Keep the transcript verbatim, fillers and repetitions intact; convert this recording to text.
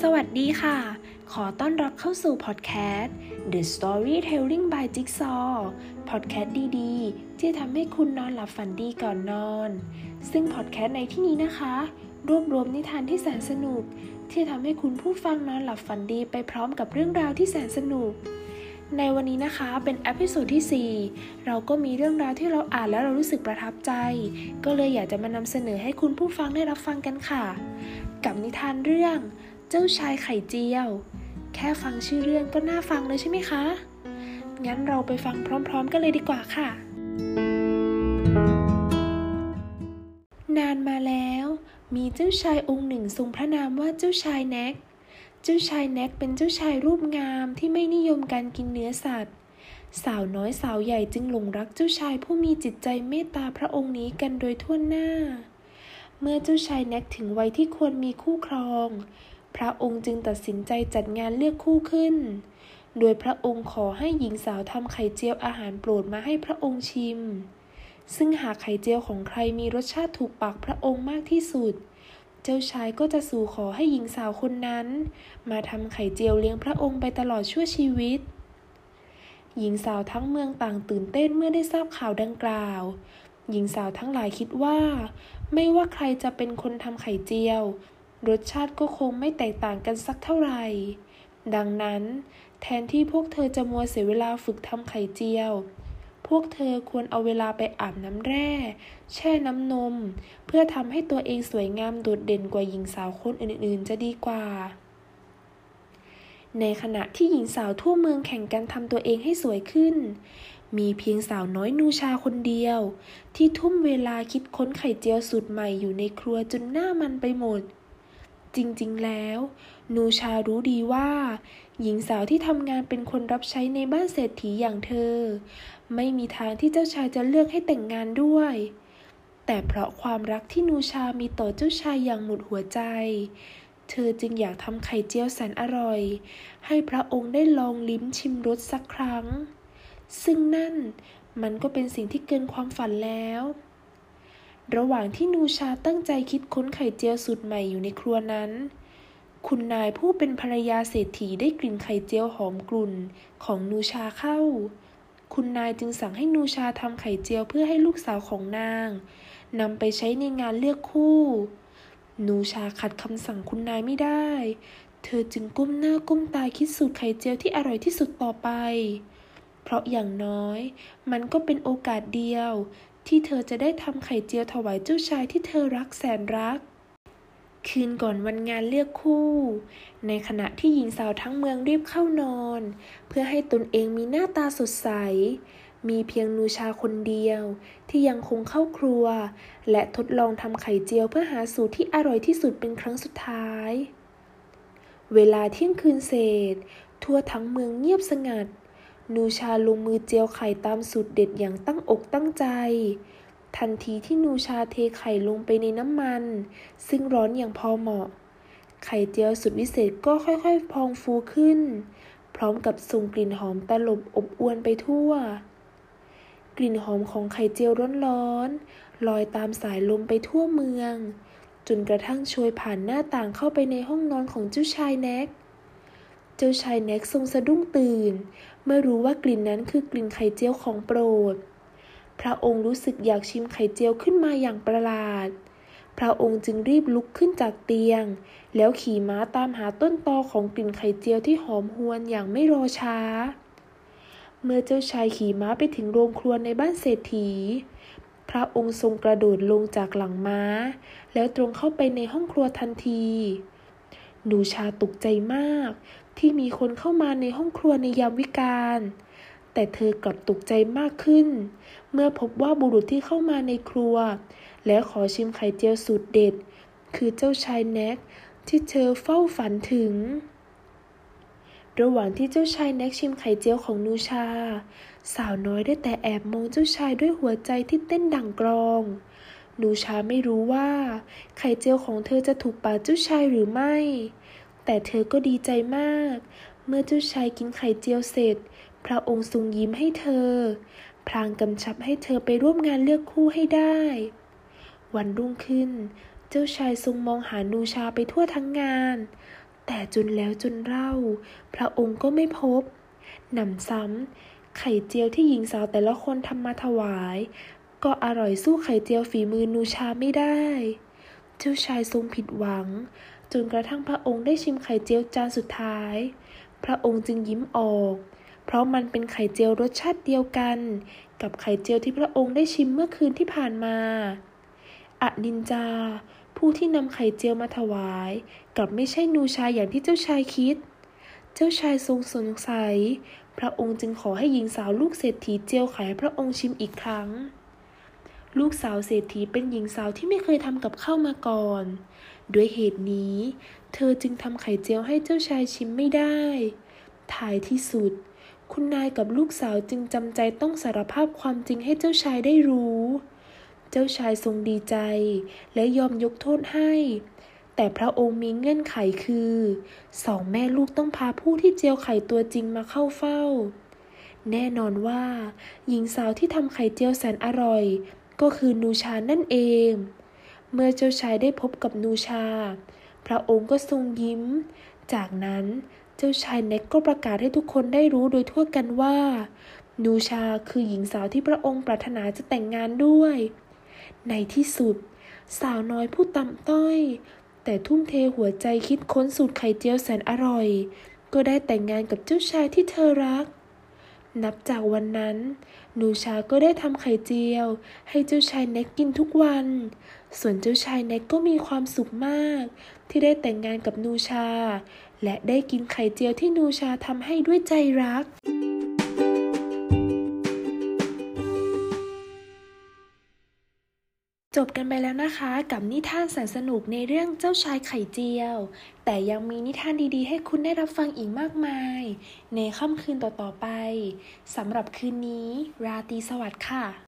สวัสดีค่ะขอต้อนรับเข้าสู่พอดแคสต์ The Storytelling by Jigsaw พอดแคสต์ดีๆที่ทำให้คุณนอนหลับฝันดีก่อนนอนซึ่งพอดแคสต์ในที่นี้นะคะรวบรวมนิทานที่แสนสนุกที่ทำให้คุณผู้ฟังนอนหลับฝันดีไปพร้อมกับเรื่องราวที่แสนสนุกในวันนี้นะคะเป็นเอพิโซดที่สี่เราก็มีเรื่องราวที่เราอ่านแล้วเรารู้สึกประทับใจก็เลยอยากจะมานำเสนอให้คุณผู้ฟังได้รับฟังกันค่ะกับนิทานเรื่องเจ้าชายไข่เจียวแค่ฟังชื่อเรื่องก็น่าฟังเลยใช่ไหมคะงั้นเราไปฟังพร้อมๆกันเลยดีกว่าค่ะนานมาแล้วมีเจ้าชายองค์หนึ่งทรงพระนามว่าเจ้าชายแน็กเจ้าชายแน็กเป็นเจ้าชายรูปงามที่ไม่นิยมการกินเนื้อสัตว์สาวน้อยสาวใหญ่จึงหลงรักเจ้าชายผู้มีจิตใจเมตตาพระองค์นี้กันโดยทั่วหน้าเมื่อเจ้าชายแน็กถึงวัยที่ควรมีคู่ครองพระองค์จึงตัดสินใจจัดงานเลือกคู่ขึ้นโดยพระองค์ขอให้หญิงสาวทำไข่เจียวอาหารโปรดมาให้พระองค์ชิมซึ่งหากไข่เจียวของใครมีรสชาติถูกปากพระองค์มากที่สุดเจ้าชายก็จะสู่ขอให้หญิงสาวคนนั้นมาทำไข่เจียวเลี้ยงพระองค์ไปตลอดชั่วชีวิตหญิงสาวทั้งเมืองต่างตื่นเต้นเมื่อได้ทราบข่าวดังกล่าวหญิงสาวทั้งหลายคิดว่าไม่ว่าใครจะเป็นคนทำไข่เจียวรสชาติก็คงไม่แตกต่างกันสักเท่าไหร่ดังนั้นแทนที่พวกเธอจะมัวเสียเวลาฝึกทำไข่เจียวพวกเธอควรเอาเวลาไปอาบน้ำแร่แช่น้ำนมเพื่อทำให้ตัวเองสวยงามโดดเด่นกว่าหญิงสาวคนอื่นๆจะดีกว่าในขณะที่หญิงสาวทั่วเมืองแข่งกันทำตัวเองให้สวยขึ้นมีเพียงสาวน้อยนูชาคนเดียวที่ทุ่มเวลาคิดค้นไข่เจียวสูตรใหม่อยู่ในครัวจนหน้ามันไปหมดจริงๆแล้วนูชารู้ดีว่าหญิงสาวที่ทำงานเป็นคนรับใช้ในบ้านเศรษฐีอย่างเธอไม่มีทางที่เจ้าชายจะเลือกให้แต่งงานด้วยแต่เพราะความรักที่นูชามีต่อเจ้าชายอย่างหมดหัวใจเธอจึงอยากทำไข่เจียวแสนอร่อยให้พระองค์ได้ลองลิ้มชิมรสสักครั้งซึ่งนั่นมันก็เป็นสิ่งที่เกินความฝันแล้วระหว่างที่นูชาตั้งใจคิดค้นไข่เจียวสูตรใหม่อยู่ในครัวนั้นคุณนายผู้เป็นภรรยาเศรษฐีได้กลิ่นไข่เจียวหอมกลุ่นของนูชาเข้าคุณนายจึงสั่งให้นูชาทำไข่เจียวเพื่อให้ลูกสาวของนางนำไปใช้ในงานเลือกคู่นูชาขัดคำสั่งคุณนายไม่ได้เธอจึงก้มหน้าก้มตาคิดสูตรไข่เจียวที่อร่อยที่สุดต่อไปเพราะอย่างน้อยมันก็เป็นโอกาสเดียวที่เธอจะได้ทำไข่เจียวถวายเจ้าชายที่เธอรักแสนรักคืนก่อนวันงานเลือกคู่ในขณะที่หญิงสาวทั้งเมืองรีบเข้านอนเพื่อให้ตนเองมีหน้าตาสดใสมีเพียงนูชาคนเดียวที่ยังคงเข้าครัวและทดลองทำไข่เจียวเพื่อหาสูตรที่อร่อยที่สุดเป็นครั้งสุดท้ายเวลาเที่ยงคืนเศษทั่วทั้งเมืองเงียบสงัดนูชาลงมือเจียวไข่ตามสูตรเด็ดอย่างตั้งอกตั้งใจทันทีที่นูชาเทไข่ลงไปในน้ำมันซึ่งร้อนอย่างพอเหมาะไข่เจียวสุดวิเศษก็ค่อยๆพองฟูขึ้นพร้อมกับส่งกลิ่นหอมตลบอบอวนไปทั่วกลิ่นหอมของไข่เจียวร้อนๆลอยตามสายลมไปทั่วเมืองจนกระทั่งโชยผ่านหน้าต่างเข้าไปในห้องนอนของเจ้าชายแน็กเจ้าชายแน็กทรงสะดุ้งตื่นเมื่อรู้ว่ากลิ่นนั้นคือกลิ่นไข่เจียวของโปรดพระองค์รู้สึกอยากชิมไข่เจียวขึ้นมาอย่างประหลาดพระองค์จึงรีบลุกขึ้นจากเตียงแล้วขี่ม้าตามหาต้นตอของกลิ่นไข่เจียวที่หอมหวนอย่างไม่รอช้าเมื่อเจ้าชายขี่ม้าไปถึงโรงครัวในบ้านเศรษฐีพระองค์ทรงกระโดดลงจากหลังม้าแล้วตรงเข้าไปในห้องครัวทันทีนูชาตกใจมากที่มีคนเข้ามาในห้องครัวในยามวิกาลแต่เธอกลับตกใจมากขึ้นเมื่อพบว่าบุรุษที่เข้ามาในครัวและขอชิมไข่เจียวสูตรเด็ดคือเจ้าชายแน็กที่เธอเฝ้าฝันถึงระหว่างที่เจ้าชายแน็กชิมไข่เจียวของนูชาสาวน้อยได้แต่แอบมองเจ้าชายด้วยหัวใจที่เต้นดั่งกลองนูชาไม่รู้ว่าไข่เจียวของเธอจะถูกปากเจ้าชายหรือไม่แต่เธอก็ดีใจมากเมื่อเจ้าชายกินไข่เจียวเสร็จพระองค์ทรงยิ้มให้เธอพลางกำชับให้เธอไปร่วมงานเลือกคู่ให้ได้วันรุ่งขึ้นเจ้าชายทรงมองหานูชาไปทั่วทั้งงาน แแต่จนแล้วจนเล่าพระองค์ก็ไม่พบหนำซ้ำไข่เจียวที่หญิงสาวแต่ละคนทำมาถวายก็อร่อยสู้ไข่เจียวฝีมือนูชาไม่ได้เจ้าชายทรงผิดหวังจนกระทั่งพระองค์ได้ชิมไข่เจียวจานสุดท้ายพระองค์จึงยิ้มออกเพราะมันเป็นไข่เจียวรสชาติเดียวกันกับไข่เจียวที่พระองค์ได้ชิมเมื่อคืนที่ผ่านมาอนินจาผู้ที่นำไข่เจียวมาถวายกลับไม่ใช่นูชาอย่างที่เจ้าชายคิดเจ้าชายทรงสงสัยพระองค์จึงขอให้หญิงสาวลูกเศรษฐีเจียวไข่ให้พระองค์ชิมอีกครั้งลูกสาวเศรษฐีเป็นหญิงสาวที่ไม่เคยทำกับข้าวมาก่อนด้วยเหตุนี้เธอจึงทำไข่เจียวให้เจ้าชายชิมไม่ได้ท้ายที่สุดคุณนายกับลูกสาวจึงจำใจต้องสารภาพความจริงให้เจ้าชายได้รู้เจ้าชายทรงดีใจและยอมยกโทษให้แต่พระองค์มีเงื่อนไขคือสองแม่ลูกต้องพาผู้ที่เจียวไข่ตัวจริงมาเข้าเฝ้าแน่นอนว่าหญิงสาวที่ทำไข่เจียวแสนอร่อยก็คือนูชานั่นเองเมื่อเจ้าชายได้พบกับนูชาพระองค์ก็ทรงยิ้มจากนั้นเจ้าชายเน็กก็ประกาศให้ทุกคนได้รู้โดยทั่วกันว่านูชาคือหญิงสาวที่พระองค์ปรารถนาจะแต่งงานด้วยในที่สุดสาวน้อยผู้ต่ำต้อยแต่ทุ่มเทหัวใจคิดค้นสูตรไข่เจียวแสนอร่อยก็ได้แต่งงานกับเจ้าชายที่เธอรักนับจากวันนั้นนูชาก็ได้ทำไข่เจียวให้เจ้าชายเน็กกินทุกวันส่วนเจ้าชายเน็กก็มีความสุขมากที่ได้แต่งงานกับนูชาและได้กินไข่เจียวที่นูชาทำให้ด้วยใจรักจบกันไปแล้วนะคะกับนิทานแสนสนุกในเรื่องเจ้าชายไข่เจียวแต่ยังมีนิทานดีๆให้คุณได้รับฟังอีกมากมายในค่ำคืนต่อๆไปสำหรับคืนนี้ราตรีสวัสดิ์ค่ะ